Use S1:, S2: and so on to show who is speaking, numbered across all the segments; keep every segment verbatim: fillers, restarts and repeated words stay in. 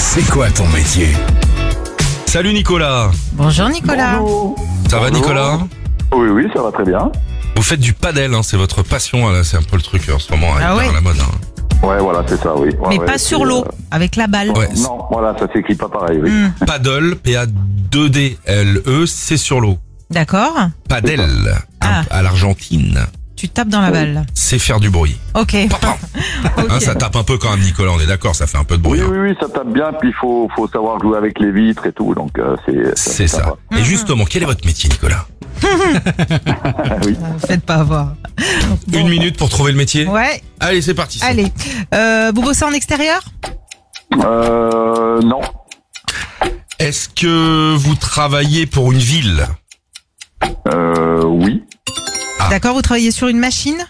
S1: C'est quoi ton métier?
S2: Salut Nicolas.
S3: Bonjour Nicolas.
S4: Bonjour.
S2: Ça va
S4: Bonjour.
S2: Nicolas?
S4: Oui, oui, ça va très bien.
S2: Vous faites du padel, hein, c'est votre passion, là, c'est un peu le truc en ce moment,
S3: Ah
S2: hyper
S3: ouais.
S2: à la mode. Hein.
S4: Ouais, voilà, c'est ça, oui. Ouais,
S3: Mais
S4: ouais,
S3: pas
S4: c'est,
S3: sur l'eau,
S4: euh,
S3: avec la balle.
S2: Ouais.
S4: Non, voilà, ça s'écrit pas pareil, oui.
S3: Hmm,
S2: Paddle, P A deux D L E, c'est sur l'eau.
S3: D'accord.
S2: Padel,
S3: Ah.
S2: à l'Argentine,
S3: Tu tapes dans la balle.
S2: c'est faire du bruit.
S3: Ok.
S2: Papa.
S3: Ok.
S2: Hein, ça tape un peu quand même Nicolas, on est d'accord, ça fait un peu de bruit.
S4: Oui,
S2: hein.
S4: oui, oui, ça tape bien, puis il faut, faut savoir jouer avec les vitres et tout, donc euh, c'est...
S2: C'est ça.
S4: sympa.
S2: Et justement, quel est votre métier Nicolas?
S4: oui.
S3: Faites pas avoir.
S2: Une minute pour trouver le métier.
S3: Ouais.
S2: Allez, c'est parti.
S3: Allez. Euh, vous bossez en extérieur?
S4: Euh, non.
S2: Est-ce que vous travaillez pour une ville?
S4: Euh, oui.
S2: Ah.
S3: D'accord. Vous travaillez sur une machine?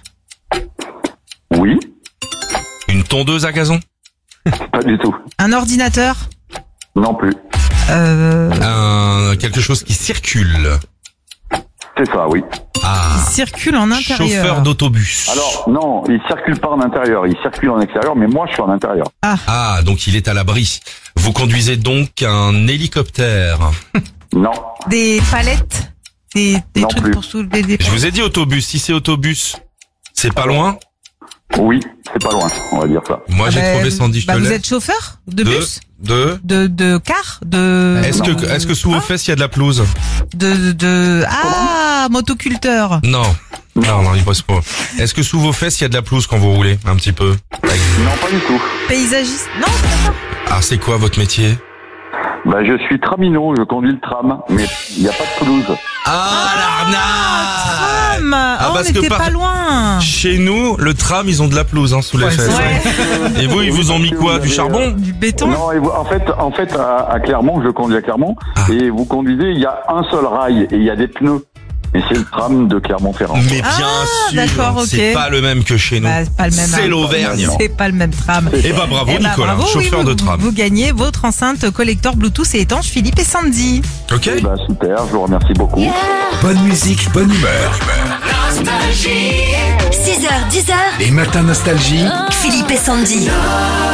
S4: Oui.
S2: Une tondeuse à gazon?
S4: Pas du tout.
S3: Un ordinateur?
S4: Non plus.
S3: Euh,
S2: Un, quelque chose qui circule.
S4: C'est ça, oui.
S2: Ah.
S3: qui circule en intérieur.
S2: Chauffeur d'autobus.
S4: Alors, non, il circule pas en intérieur, il circule en extérieur, mais moi, je suis en intérieur.
S2: Ah, donc il est à l'abri. Vous conduisez donc un hélicoptère.
S4: Non.
S3: Des palettes? Des, des
S4: Non
S3: trucs
S4: plus.
S3: pour soulever des...
S2: Je vous ai dit autobus. Si c'est autobus, c'est pas loin.
S4: Oui, c'est pas loin, on va dire ça.
S2: Moi,
S3: Ah
S2: j'ai
S3: bah,
S2: trouvé Sandy, je
S3: bah,
S2: te
S3: vous
S2: laisse.
S3: êtes chauffeur de
S2: De,
S3: bus?
S2: de.
S3: De, de car? De...
S2: Est-ce que, est-ce que sous vos fesses il y a de la pelouse?
S3: De, de, de... Ah, motoculteur.
S2: Non. Non, non, il passe pas. Est-ce que sous vos fesses il y a de la pelouse quand vous roulez? Un petit peu.
S4: Non, pas du tout.
S3: Paysagiste. Non, c'est pas ça.
S2: Ah, c'est quoi votre métier?
S4: Bah, je suis tramino, je conduis le tram, mais il n'y a pas de pelouse.
S2: Ah, l'arnaque!
S3: Tram.
S2: Ah,
S3: Oh,
S2: parce
S3: on
S2: que
S3: était
S2: par-
S3: pas loin.
S2: Chez nous, le tram, ils ont de la pelouse hein, sous les
S3: Ouais,
S2: fesses.
S3: ouais.
S2: Et vous, ils vous ont mis quoi?
S4: Vous
S2: Du
S4: avez,
S2: charbon?
S3: Du béton.
S4: Non, et vous- en fait, en fait, à, à Clermont, je conduis à Clermont,
S2: Ah.
S4: et vous conduisez, il y a un seul rail et il y a des pneus. Et c'est le tram de Clermont-Ferrand.
S2: Mais bien
S3: Ah,
S2: sûr,
S3: d'accord, ok.
S2: c'est pas le même que chez nous.
S3: Bah, c'est pas le même.
S2: C'est
S3: hein.
S2: l'Auvergne.
S3: C'est pas le même tram.
S2: Eh ben bravo
S3: Eh ben,
S2: Nicolas,
S3: bravo, oui,
S2: chauffeur
S3: vous,
S2: de tram.
S3: Vous gagnez votre enceinte collector Bluetooth et étanche Philippe et Sandy.
S2: Ok.
S4: Eh ben, super, je vous remercie beaucoup.
S1: Bonne musique, bonne humeur.
S5: six heures, dix heures,
S1: Les matins nostalgie.
S5: Philippe et Sandy.